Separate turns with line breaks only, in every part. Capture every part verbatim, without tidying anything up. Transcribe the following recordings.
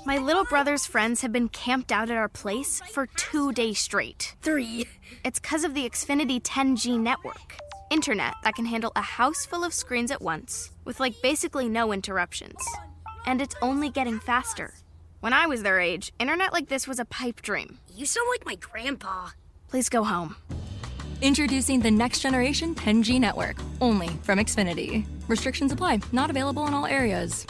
My little brother's friends have been camped out at our place for two days straight.
Three.
It's because of the Xfinity ten G network. Internet that can handle a house full of screens at once, with like basically no interruptions. And it's only getting faster. When I was their age, internet like this was a pipe dream.
You sound like my grandpa.
Please go home.
Introducing the next generation ten G network, only from Xfinity. Restrictions apply, not available in all areas.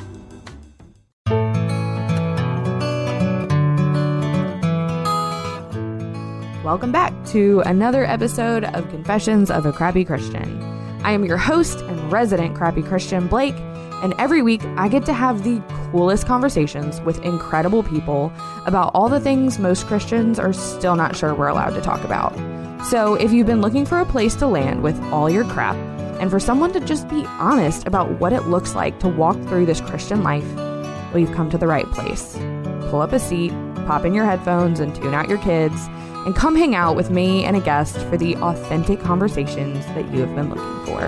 Welcome back to another episode of Confessions of a Crappy Christian. I am your host and resident crappy Christian, Blake, and every week I get to have the coolest conversations with incredible people about all the things most Christians are still not sure we're allowed to talk about. So if you've been looking for a place to land with all your crap, and for someone to just be honest about what it looks like to walk through this Christian life, well, you've come to the right place. Pull up a seat, pop in your headphones, and tune out your kids, and come hang out with me and a guest for the authentic conversations that you have been looking for.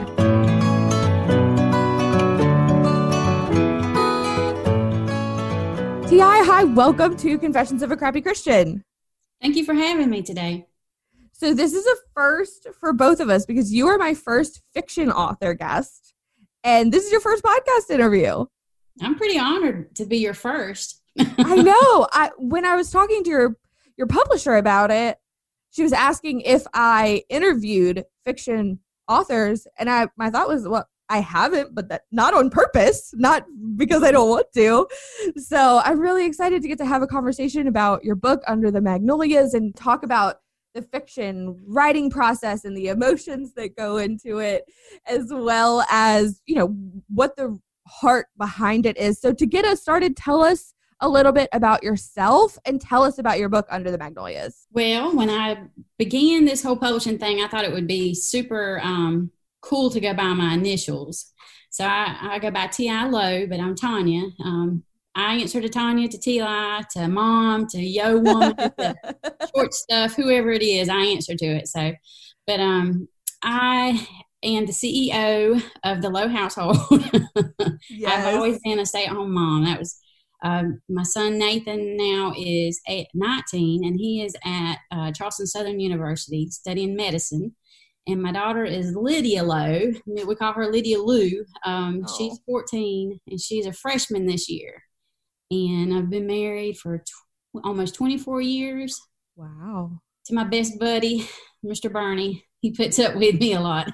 T I, hi, welcome to Confessions of a Crappy Christian.
Thank you for having me today.
So this is a first for both of us because you are my first fiction author guest, and this is your first podcast interview.
I'm pretty honored to be your first.
I know. I when I was talking to your your publisher about it, she was asking if I interviewed fiction authors, and I my thought was, well, I haven't, but that not on purpose, not because I don't want to. So I'm really excited to get to have a conversation about your book, Under the Magnolias, and talk about the fiction writing process and the emotions that go into it, as well as, you know, what the heart behind it is. So to get us started, tell us a little bit about yourself and tell us about your book, Under the Magnolias.
Well, when I began this whole publishing thing, I thought it would be super um, cool to go by my initials. So I, I go by T I Lowe, but I'm Tanya. Um, I answer to Tanya, to T-Li, to Mom, to Yo Woman, to Short Stuff, whoever it is, I answer to it. So, but um, I am the C E O of the Lowe household.
Yes.
I've always been a stay-at-home mom. That was um, my son Nathan now is eight, nineteen, and he is at uh, Charleston Southern University studying medicine. And my daughter is Lydia Lowe. We call her Lydia Lou. Um,
oh.
She's fourteen, and she's a freshman this year. And I've been married for tw- almost twenty-four years.
Wow.
To my best buddy, Mister Bernie. He puts up with me a lot.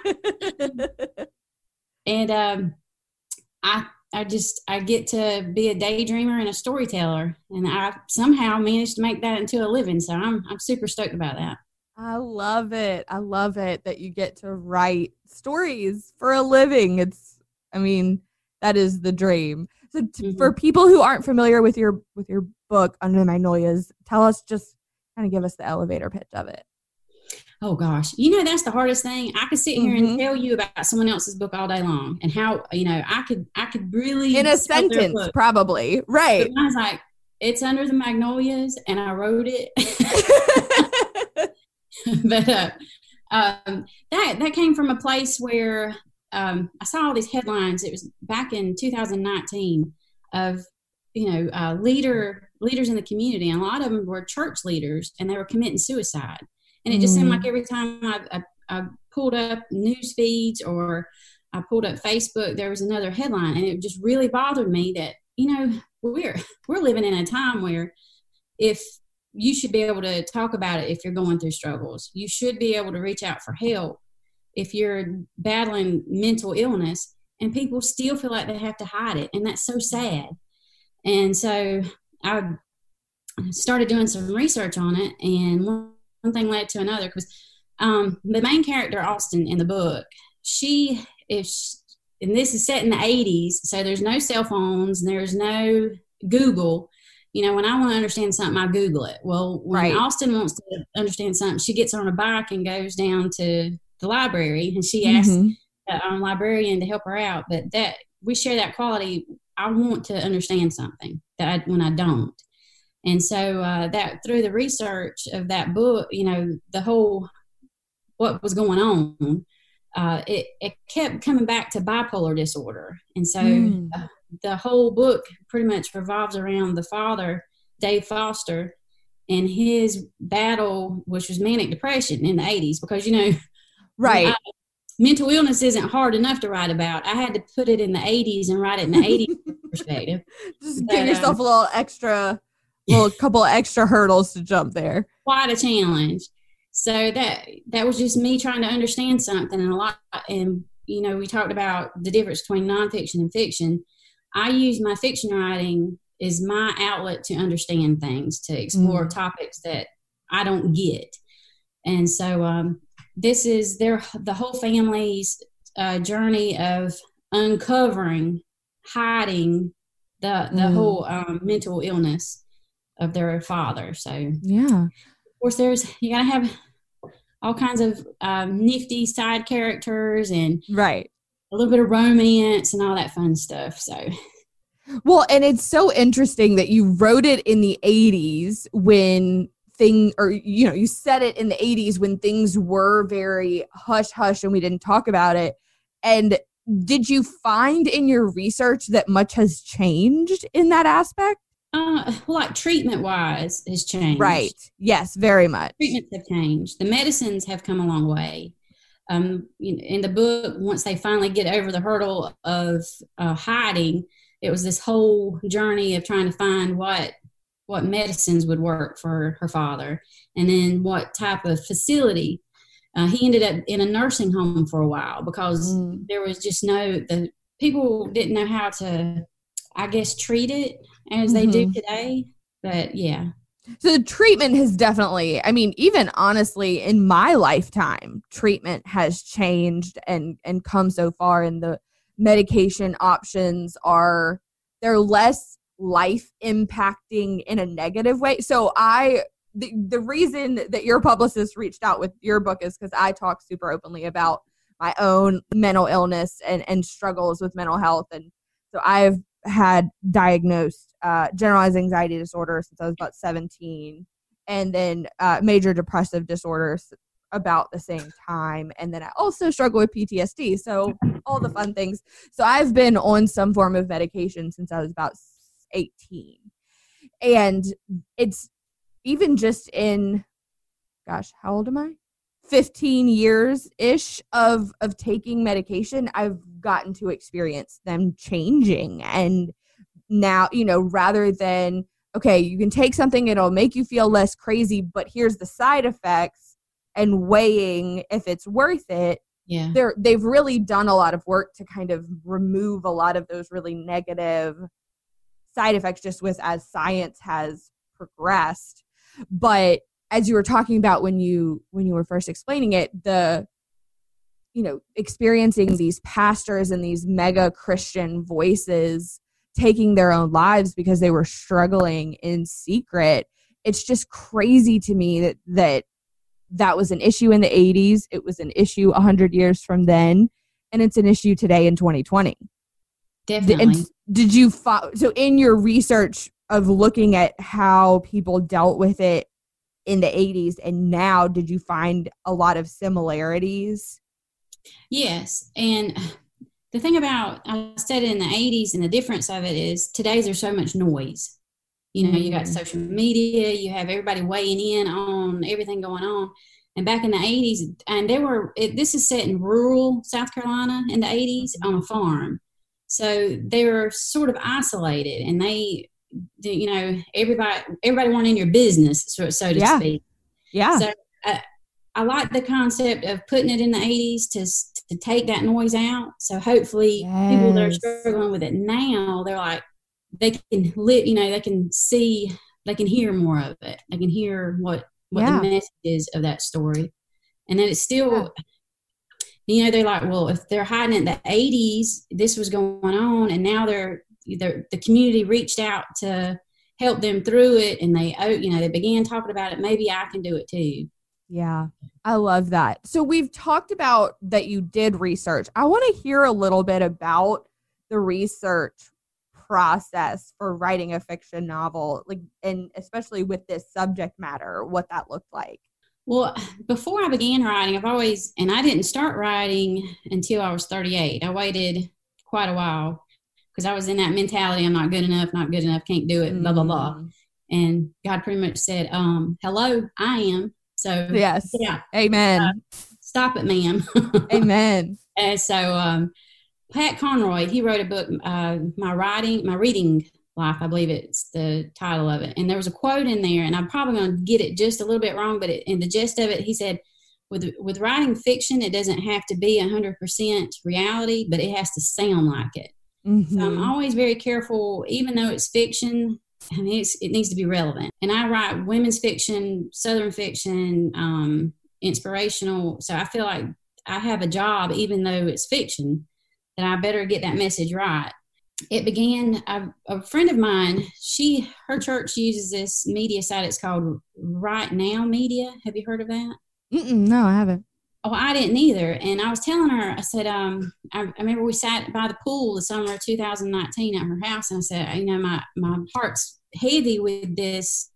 And um, I I just, I get to be a daydreamer and a storyteller. And I somehow managed to make that into a living. So I'm I'm super stoked about that.
I love it. I love it that you get to write stories for a living. It's, I mean, that is the dream. So t-
Mm-hmm.
for people who aren't familiar with your with your book, Under the Magnolias, tell us, just kind of give us the elevator pitch of it.
Oh gosh, you know, that's the hardest thing. I could sit here
Mm-hmm.
and tell you about someone else's book all day long, and how, you know, I could I could really
In a
sell their
sentence,
book.
probably. Right.
But mine's like, it's Under the Magnolias, and I wrote it. But uh, um, that that came from a place where um, I saw all these headlines. It was back in two thousand nineteen of, you know, uh, leader leaders in the community, and a lot of them were church leaders, and they were committing suicide. And it just
Mm.
seemed like every time I, I, I pulled up news feeds or I pulled up Facebook, there was another headline, and it just really bothered me that, you know, we're we're living in a time where if you should be able to talk about it if you're going through struggles. You should be able to reach out for help if you're battling mental illness, and people still feel like they have to hide it. And that's so sad. And so I started doing some research on it, and one thing led to another, because um, the main character, Austin, in the book, she is, and this is set in the eighties, so there's no cell phones, there's no Google. You know, when I want to understand something, I Google it. Well, when
Right.
Austin wants to understand something, she gets on a bike and goes down to the library, and she asks
Mhm.
the um, librarian to help her out. But that we share that quality. I want to understand something that I, when I don't. And so uh, that through the research of that book, you know, the whole what was going on, uh, it, it kept coming back to bipolar disorder. And so
Mm.
uh, the whole book pretty much revolves around the father, Dave Foster, and his battle, which was manic depression in the eighties, because, you know,
right.
I, mental illness isn't hard enough to write about. I had to put it in the eighties and write it in the eighties perspective.
Just
but,
give yourself
um,
a little extra, little couple of extra hurdles to jump there.
Quite a challenge. So that that was just me trying to understand something, and a lot. And you know, we talked about the difference between nonfiction and fiction. I use my fiction writing as my outlet to understand things, to explore mm. topics that I don't get, and so. Um, This is their the whole family's uh, journey of uncovering, hiding the the mm. whole um, mental illness of their father. So
yeah,
of course, there's you gotta have all kinds of um, nifty side characters and
right
a little bit of romance and all that fun stuff. So.
Well, and it's so interesting that you wrote it in the eighties when thing or you know you said it in the eighties when things were very hush hush and we didn't talk about it. And did you find in your research that much has changed in that aspect?
Uh, well, like treatment wise has changed.
Right. Yes, very much.
Treatments have changed. The medicines have come a long way. Um, in the book, once they finally get over the hurdle of uh, hiding, it was this whole journey of trying to find what what medicines would work for her father, and then what type of facility. Uh, he ended up in a nursing home for a while because mm. there was just no, the people didn't know how to, I guess, treat it as mm-hmm. they do today. But yeah.
So the treatment has definitely, I mean, even honestly, in my lifetime, treatment has changed and, and come so far, and the medication options are, they're less life impacting in a negative way. So I, the, the reason that your publicist reached out with your book is because I talk super openly about my own mental illness and, and struggles with mental health. And so I've had diagnosed uh, generalized anxiety disorder since I was about seventeen, and then uh, major depressive disorders about the same time. And then I also struggle with P T S D. So all the fun things. So I've been on some form of medication since I was about eighteen. And it's even just in, gosh, how old am I? fifteen years ish of, of taking medication, I've gotten to experience them changing. And now, you know, rather than, okay, you can take something, it'll make you feel less crazy, but here's the side effects, and weighing if it's worth it.
Yeah.
They're, they've really done a lot of work to kind of remove a lot of those really negative side effects just with as science has progressed. But as you were talking about when you when you were first explaining it, the, you know, experiencing these pastors and these mega Christian voices taking their own lives because they were struggling in secret, it's just crazy to me that that that was an issue in the eighties. It was an issue one hundred years from then, and it's an issue today in twenty twenty.
Definitely.
And did you fo- so in your research of looking at how people dealt with it in the eighties and now, did you find a lot of similarities?
Yes. And the thing about, I said it in the eighties, and the difference of it is today's there's so much noise. You know, mm-hmm. you got social media, you have everybody weighing in on everything going on. And back in the eighties, and they were, it, this is set in rural South Carolina in the eighties on a farm. So they were sort of isolated, and they, you know, everybody, everybody wanted in your business, so, so to
yeah.
speak.
Yeah.
So I, I like the concept of putting it in the eighties to to take that noise out. So hopefully yes. people that are struggling with it now, they're like, they can live, you know, they can see, they can hear more of it. They can hear what, what yeah. the message is of that story. And then it's still, yeah. you know, they're like, well, if they're hiding in the eighties, this was going on, and now they're, they're, the community reached out to help them through it, and they, you know, they began talking about it. Maybe I can do it too.
Yeah, I love that. So we've talked about that you did research. I want to hear a little bit about the research process for writing a fiction novel, like, and especially with this subject matter, what that looked like.
Well, before I began writing, I've always, and I didn't start writing until I was thirty-eight. I waited quite a while because I was in that mentality. I'm not good enough, not good enough, can't do it, blah, blah, blah. And God pretty much said, um, hello, I am. So
yes.
Yeah.
Amen.
Uh, stop it, ma'am.
Amen.
And so um, Pat Conroy, he wrote a book, uh, My Writing, My Reading Life, I believe it's the title of it. And there was a quote in there, and I'm probably going to get it just a little bit wrong, but it, in the gist of it, he said, with with writing fiction, it doesn't have to be one hundred percent reality, but it has to sound like it. Mm-hmm. So I'm always very careful, even though it's fiction, I mean, it's, it needs to be relevant. And I write women's fiction, Southern fiction, um, inspirational. So I feel like I have a job, even though it's fiction, that I better get that message right. It began, a, a friend of mine, she, her church uses this media site. It's called Right Now Media. Have you heard of that?
Mm-mm, no, I haven't.
Oh, I didn't either. And I was telling her, I said, um, I, I remember we sat by the pool the summer of two thousand nineteen at her house. And I said, you know, my, my heart's heavy with this.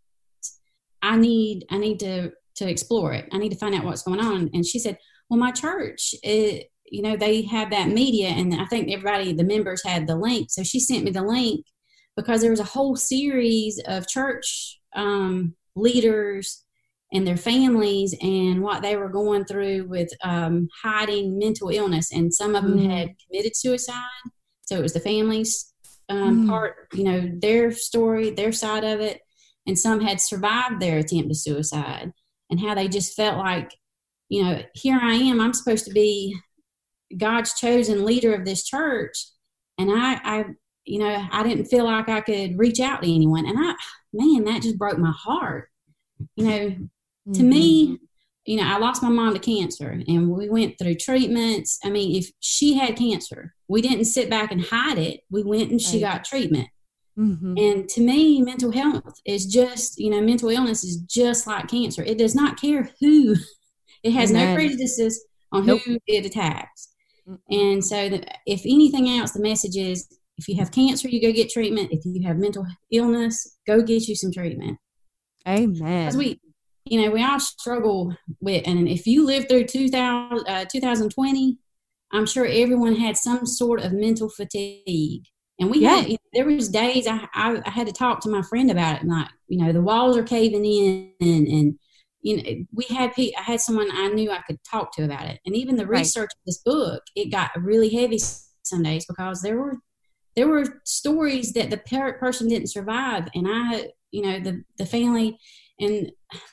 I need, I need to, to explore it. I need to find out what's going on. And she said, well, my church, it, you know, they have that media, and I think everybody, the members had the link. So she sent me the link because there was a whole series of church um, leaders and their families and what they were going through with um, hiding mental illness. And some of them mm. had committed suicide. So it was the families um, mm. part, you know, their story, their side of it. And some had survived their attempt to suicide, and how they just felt like, you know, here I am, I'm supposed to be God's chosen leader of this church. And I, I, you know, I didn't feel like I could reach out to anyone. And I, man, that just broke my heart. You know, mm-hmm. to me, you know, I lost my mom to cancer, and we went through treatments. I mean, if she had cancer, we didn't sit back and hide it. We went and she right. got treatment. Mm-hmm. And to me, mental health is just, you know, mental illness is just like cancer. It does not care who. It has Amen. no prejudices on nope. who it attacks. And so the, if anything else, the message is, if you have cancer, you go get treatment. If you have mental illness, go get you some treatment.
Amen.
Because we, you know, we all struggle with, and if you lived through two thousand, uh, twenty twenty, I'm sure everyone had some sort of mental fatigue. And we yeah. had, you know, there was days I, I I had to talk to my friend about it. Like, you know, the walls are caving in, and, and you know, we had, I had someone I knew I could talk to about it. And even the right. research of this book, it got really heavy some days, because there were, there were stories that the person didn't survive. And I, you know, the, the family, and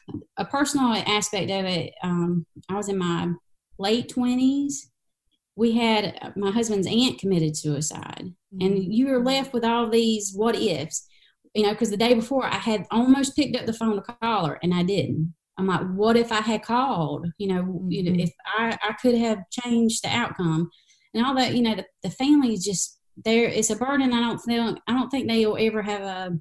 a personal aspect of it, um, I was in my late twenties. We had my husband's aunt committed suicide, mm-hmm. and you were left with all these what ifs, you know, because the day before I had almost picked up the phone to call her, and I didn't. I'm like, what if I had called? You know, mm-hmm. you know, if I, I could have changed the outcome, and all that. You know, the, the family is just there. It's a burden. I don't think I don't think they'll ever have a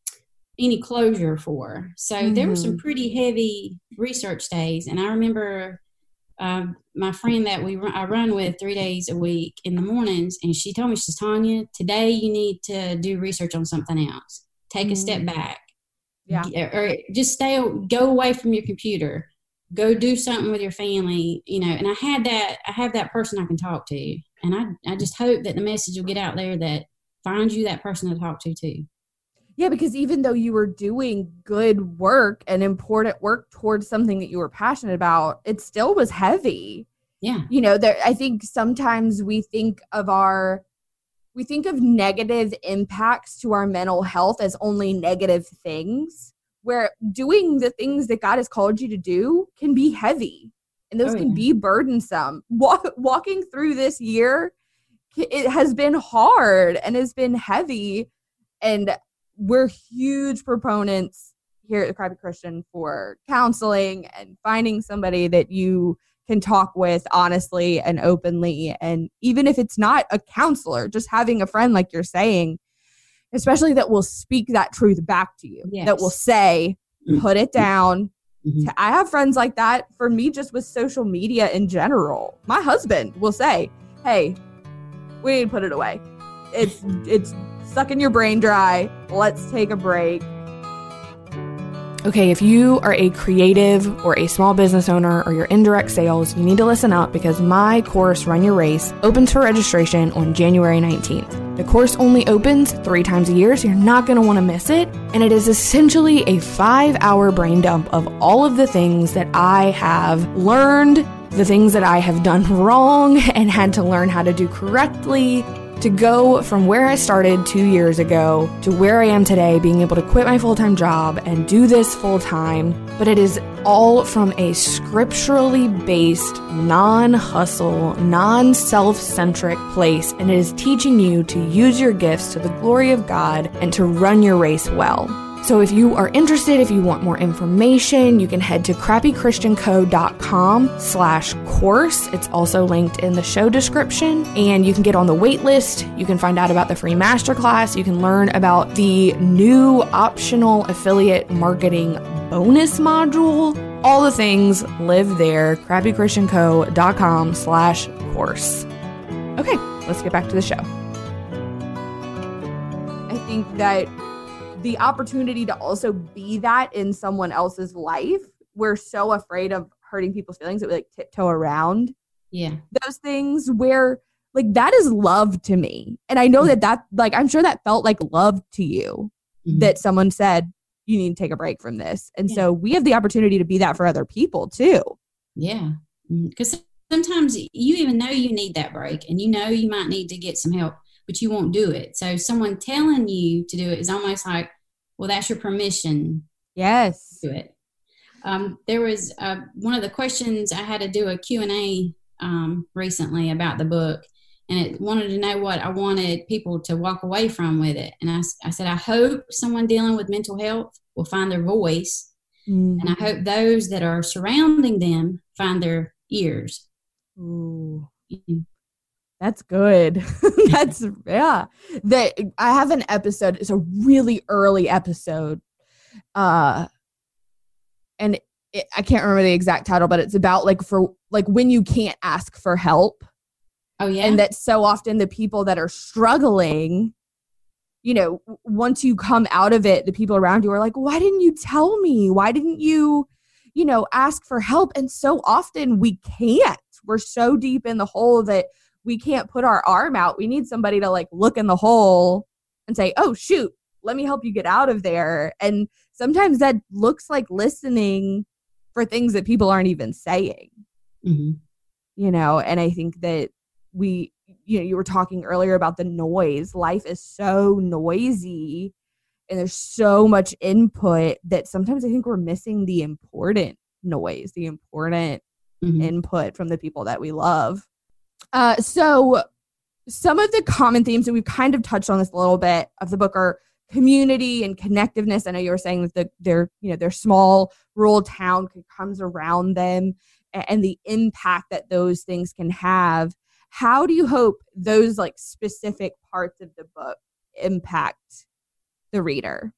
any closure for. So mm-hmm. there were some pretty heavy research days, and I remember. Uh, my friend that we run, I run with three days a week in the mornings, and she told me, she says, Tanya, today you need to do research on something else. Take mm-hmm. a step back.
Yeah.
Or just stay, go away from your computer. Go do something with your family, you know. And I had that, I have that person I can talk to. And I, I just hope that the message will get out there that finds you that person to talk to too.
Yeah, because even though you were doing good work and important work towards something that you were passionate about, it still was heavy.
Yeah.
You know, there, I think sometimes we think of our, we think of negative impacts to our mental health as only negative things, where doing the things that God has called you to do can be heavy, and those oh, can yeah. be burdensome. Walk, walking through this year, it has been hard and has been heavy, and we're huge proponents here at the Crappy Christian for counseling and finding somebody that you can talk with honestly and openly. And even if it's not a counselor, just having a friend, like you're saying, especially that will speak that truth back to you, yes. that will say, put it down. Mm-hmm. I have friends like that. For me, just with social media in general, my husband will say, hey, we need to put it away. It's, it's, sucking your brain dry. Let's take a break.
Okay, if you are a creative or a small business owner or you're in direct sales, you need to listen up because my course, Run Your Race, opens for registration on January nineteenth. The course only opens three times a year, so you're not going to want to miss it. And it is essentially a five-hour brain dump of all of the things that I have learned, the things that I have done wrong and had to learn how to do correctly, to go from where I started two years ago to where I am today, being able to quit my full-time job and do this full-time. But it is all from a scripturally based, non-hustle, non-self-centric place, and it is teaching you to use your gifts to the glory of God and to run your race well. So if you are interested, if you want more information, you can head to crappy christian co dot com slash course. It's also linked in the show description, and you can get on the wait list. You can find out about the free masterclass. You can learn about the new optional affiliate marketing bonus module. All the things live there, crappy christian co dot com slash course. Okay, let's get back to the show.
I think that the opportunity to also be that in someone else's life, we're so afraid of hurting people's feelings that we like tiptoe around
yeah
those things, where like that is love to me. And I know that that like, I'm sure that felt like love to you, mm-hmm. that someone said, you need to take a break from this. And yeah. so we have the opportunity to be that for other people too.
Yeah. Because sometimes you even know you need that break and you know you might need to get some help, but you won't do it. So someone telling you to do it is almost like, well, that's your permission.
Yes.
To do it. Um, there was uh, one of the questions, I had to do a Q and A um, recently about the book, and it wanted to know what I wanted people to walk away from with it. And I, I said, I hope someone dealing with mental health will find their voice, mm-hmm. and I hope those that are surrounding them find their ears.
Ooh. Mm-hmm. That's good. That's, yeah. That I have an episode. It's a really early episode. Uh, and it, I can't remember the exact title, but it's about like for like when you can't ask for help.
Oh, yeah.
And that so often the people that are struggling, you know, once you come out of it, the people around you are like, why didn't you tell me? Why didn't you, you know, ask for help? And so often we can't. We're so deep in the hole that we can't put our arm out. We need somebody to like look in the hole and say, oh, shoot, let me help you get out of there. And sometimes that looks like listening for things that people aren't even saying, mm-hmm. you know, and I think that we, you know, you were talking earlier about the noise. Life is so noisy and there's so much input that sometimes I think we're missing the important noise, the important mm-hmm. input from the people that we love. Uh, so some of the common themes that we've kind of touched on this a little bit of the book are community and connectiveness. I know you were saying that the, their, you know, their small rural town comes around them and the impact that those things can have. How do you hope those like specific parts of the book impact the reader?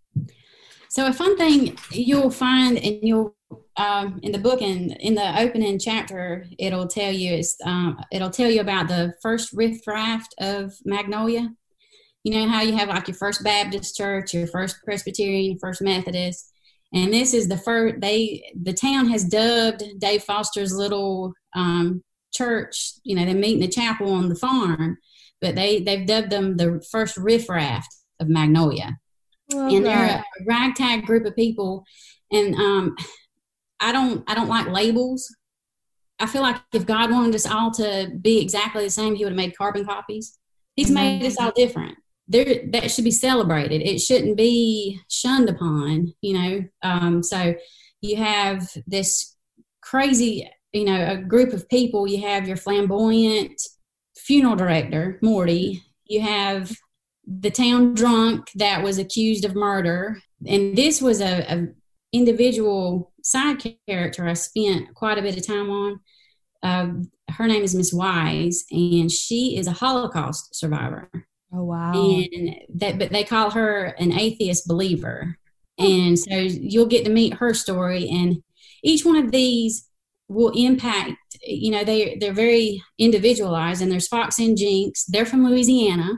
So a fun thing you'll find in your um, in the book and in the opening chapter, it'll tell you is um, it'll tell you about the first riffraff of Magnolia. You know how you have like your first Baptist church, your first Presbyterian, your first Methodist, and this is the first. They the town has dubbed Dave Foster's little um, church. You know, they meet in the chapel on the farm, but they they've dubbed them the first riffraff of Magnolia. Love and they're a ragtag group of people, and um, I don't I don't like labels. I feel like if God wanted us all to be exactly the same, He would have made carbon copies. He's mm-hmm. made us all different. There, that should be celebrated. It shouldn't be shunned upon. You know, um, so you have this crazy, you know, a group of people. You have your flamboyant funeral director, Morty. You have the town drunk that was accused of murder. And this was a, a individual side character I spent quite a bit of time on. Uh, her name is Miss Wise, and she is a Holocaust survivor.
Oh, wow.
And that, but they call her an atheist believer. And so you'll get to meet her story. And each one of these will impact, you know, they, they're very individualized. And there's Fox and Jinx. They're from Louisiana.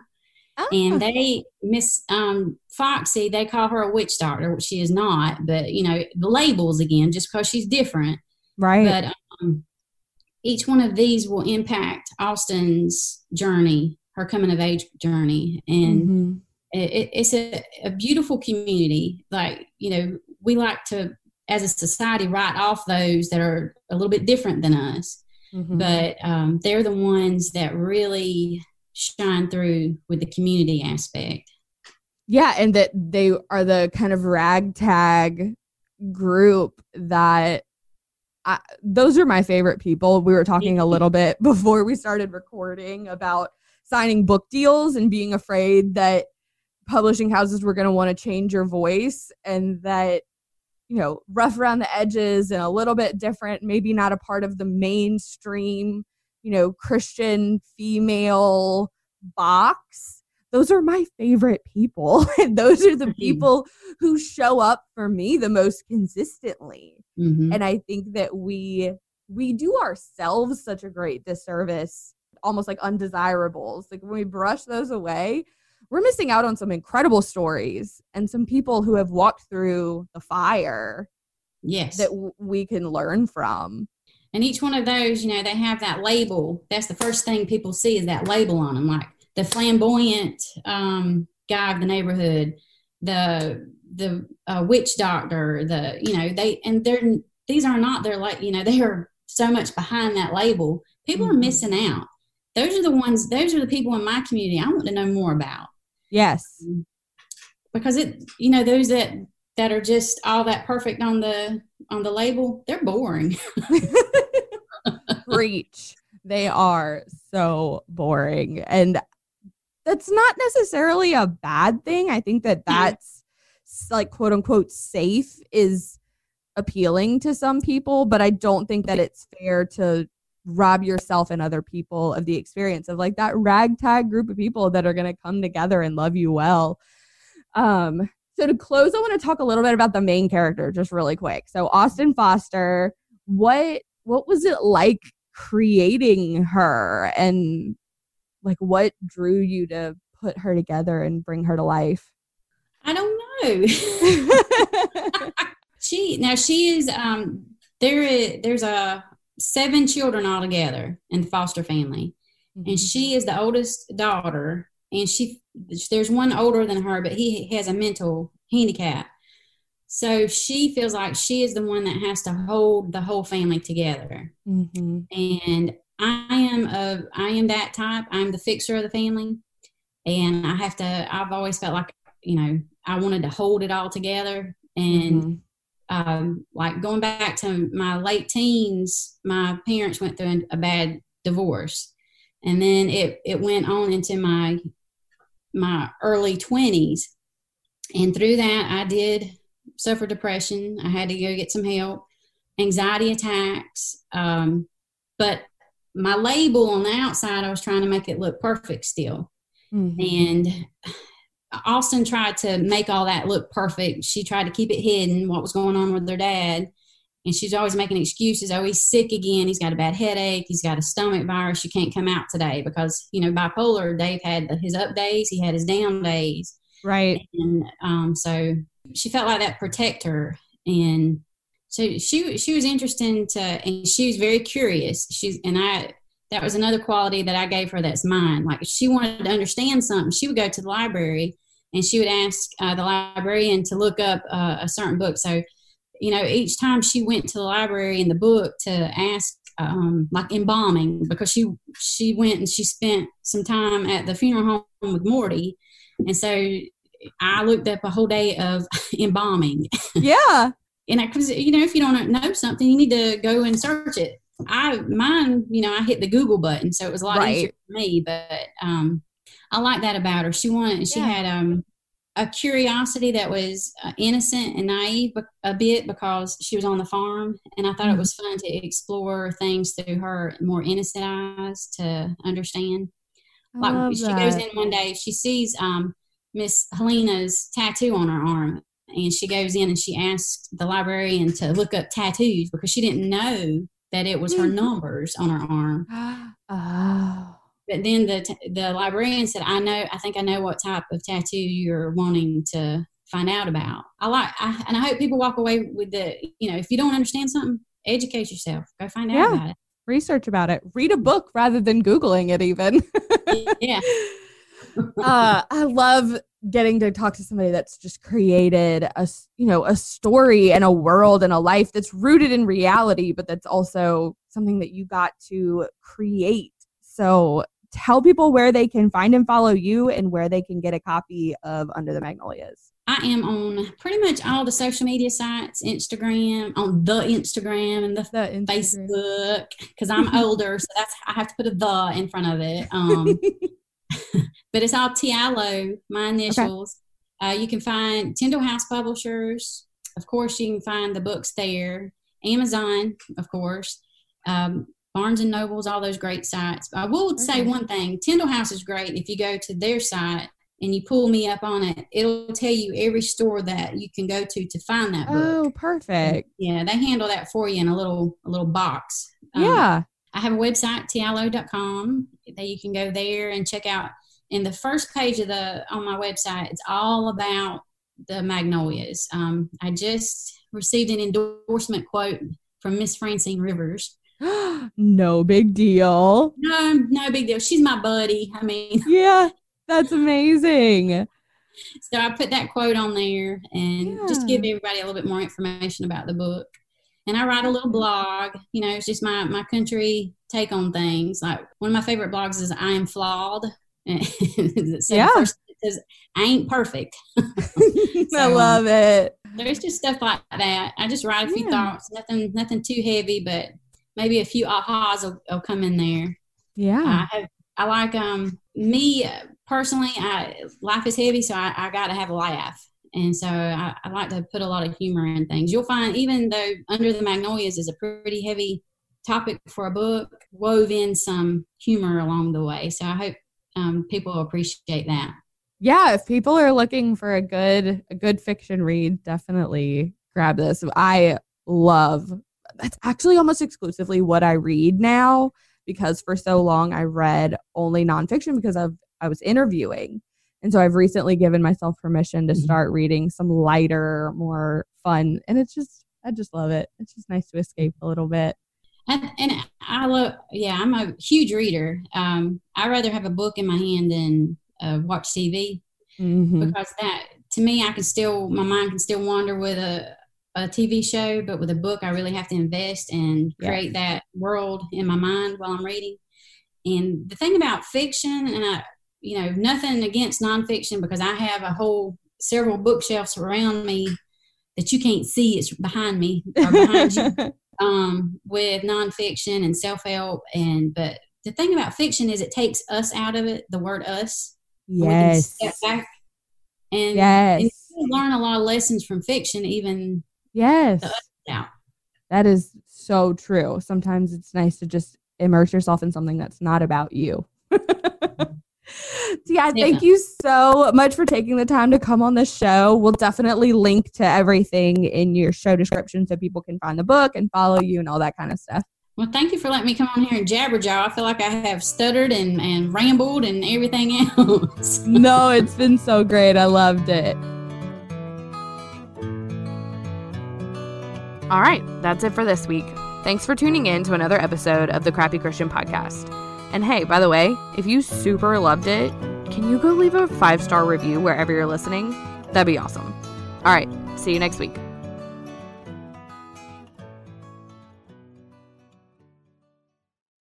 Oh. And they, Miss um, Foxy, they call her a witch doctor, which she is not. But, you know, the labels again, just because she's different.
Right.
But um, each one of these will impact Austin's journey, her coming of age journey. And mm-hmm. it, it's a, a beautiful community. Like, you know, we like to, as a society, write off those that are a little bit different than us. Mm-hmm. But um, they're the ones that really shine through with the community aspect.
Yeah, and that they are the kind of ragtag group that I, those are my favorite people. We were talking a little bit before we started recording about signing book deals and being afraid that publishing houses were going to want to change your voice, and that, you know, rough around the edges and a little bit different, maybe not a part of the mainstream, you know, Christian female box. Those are my favorite people. And those are the people who show up for me the most consistently. Mm-hmm. And I think that we we do ourselves such a great disservice, almost like undesirables. Like when we brush those away, we're missing out on some incredible stories and some people who have walked through the fire.
Yes.
That w- we can learn from.
And each one of those, you know, they have that label. That's the first thing people see is that label on them, like the flamboyant um, guy of the neighborhood, the the uh, witch doctor, the, you know, they, and they're, these are not their, like, you know, they are so much behind that label. People mm-hmm. are missing out. Those are the ones, those are the people in my community I want to know more about.
Yes.
Because it, you know, those that, that are just all that perfect on the, on the label, they're boring.
Preach. They are so boring. And that's not necessarily a bad thing. I think that that's yeah. like, quote unquote, safe is appealing to some people, but I don't think that it's fair to rob yourself and other people of the experience of like that ragtag group of people that are going to come together and love you well. Um, so to close, I want to talk a little bit about the main character just really quick. So Austin Foster, what what was it like creating her, and like what drew you to put her together and bring her to life?
I don't know. she now she is um there is there's a seven children altogether in the Foster family. Mm-hmm. And she is the oldest daughter, and she there's one older than her, but he has a mental handicap. So she feels like she is the one that has to hold the whole family together. Mm-hmm. And I am a I am that type. I'm the fixer of the family, and I have to I've always felt like, you know, I wanted to hold it all together. And mm-hmm. Um, like going back to my late teens, my parents went through a bad divorce, and then it, it went on into my my early twenties, and through that I did suffer depression. I had to go get some help, anxiety attacks, um, but my label on the outside, I was trying to make it look perfect still. Mm-hmm. And Austin tried to make all that look perfect. She tried to keep it hidden, what was going on with their dad. And she's always making excuses. Oh, he's sick again. He's got a bad headache. He's got a stomach virus. You can't come out today because, you know, bipolar, Dave had his up days. He had his down days.
Right.
And um, so she felt like that protect her. And so she she was interested to, and she was very curious. She's, and I, that was another quality that I gave her that's mine. Like if she wanted to understand something, she would go to the library and she would ask uh, the librarian to look up uh, a certain book. So, you know, each time she went to the library in the book to ask, um, like embalming, because she she went and she spent some time at the funeral home with Morty. And so I looked up a whole day of embalming.
Yeah.
And because, you know, if you don't know something, you need to go and search it. I, mine, you know, I hit the Google button, so it was a lot right. easier for me, but um, I like that about her. She wanted, she yeah. had um, a curiosity that was uh, innocent and naive a bit because she was on the farm. And I thought mm-hmm. it was fun to explore things through her more innocent eyes to understand.
I
like
love
she
that.
goes in one day, she sees um, Miss Helena's tattoo on her arm. And she goes in and she asks the librarian to look up tattoos because she didn't know that it was her numbers on her arm.
Oh.
but then the t- the librarian said, I know, I think I know what type of tattoo you're wanting to find out about. I like, I, and I hope people walk away with the, you know, if you don't understand something, educate yourself. Go find out
Yeah.
about it.
Research about it. Read a book rather than Googling it even.
Yeah.
uh, I love getting to talk to somebody that's just created a, s- you know, a story and a world and a life that's rooted in reality, but that's also something that you got to create. So tell people where they can find and follow you and where they can get a copy of Under the Magnolias.
I am on pretty much all the social media sites, Instagram, on the Instagram and the,
The Instagram.
Facebook, because I'm older, so that's I have to put a the in front of it. Um, but it's all Tialo, my initials. Okay. Uh, you can find Tyndall House Publishers. Of course, you can find the books there. Amazon, of course. Um, Barnes and Nobles, all those great sites. I will okay. say one thing. Tyndall House is great. If you go to their site and you pull me up on it, it'll tell you every store that you can go to to find that book.
Oh, perfect.
Yeah, they handle that for you in a little a little box. Um,
yeah.
I have a website, tialo dot com, that you can go there and check out. In the first page of the on my website, it's all about the Magnolias. Um, I just received an endorsement quote from Miss Francine Rivers.
No big deal.
No, no big deal. She's my buddy. I mean,
yeah, that's amazing.
So I put that quote on there and
yeah.
just give everybody a little bit more information about the book. And I write a little blog. You know, it's just my, my country take on things. Like one of my favorite blogs is I Am Flawed. it
yeah.
First, it says, I ain't perfect.
So, I love it.
There's just stuff like that. I just write a few
yeah.
thoughts. Nothing nothing too heavy, but maybe a few ahas will, will come in there.
Yeah.
I have, I like, um, me personally, I, life is heavy, so I, I got to have a laugh. And so I, I like to put a lot of humor in things. You'll find, even though Under the Magnolias is a pretty heavy topic for a book, wove in some humor along the way. So I hope um, people will appreciate that.
Yeah, if people are looking for a good a good fiction read, definitely grab this. I love, that's actually almost exclusively what I read now, because for so long I read only nonfiction because of I was interviewing. And so I've recently given myself permission to start reading some lighter, more fun. And it's just, I just love it. It's just nice to escape a little bit.
And, and I love, yeah, I'm a huge reader. Um, I'd rather have a book in my hand than uh, watch T V
mm-hmm.
because that, to me, I can still, my mind can still wander with a, a T V show, but with a book, I really have to invest and create yes. that world in my mind while I'm reading. And the thing about fiction, and I, you know, nothing against nonfiction, because I have a whole several bookshelves around me that you can't see. It's behind me or behind you um, with nonfiction and self-help. And, but the thing about fiction is it takes us out of it, the word us.
Yes.
And we can step back and,
yes.
and you learn a lot of lessons from fiction, even
yes.
the us out.
That is so true. Sometimes it's nice to just immerse yourself in something that's not about you. Yeah,
yeah,
thank you so much for taking the time to come on the show. We'll definitely link to everything in your show description so people can find the book and follow you and all that kind of stuff.
Well, thank you for letting me come on here and jabberjaw. I feel like I have stuttered and, and rambled and everything else.
No, it's been so great. I loved it.
All right, that's it for this week. Thanks for tuning in to another episode of the Crappy Christian Podcast. And hey, by the way, if you super loved it, can you go leave a five-star review wherever you're listening? That'd be awesome. All right, see you next week.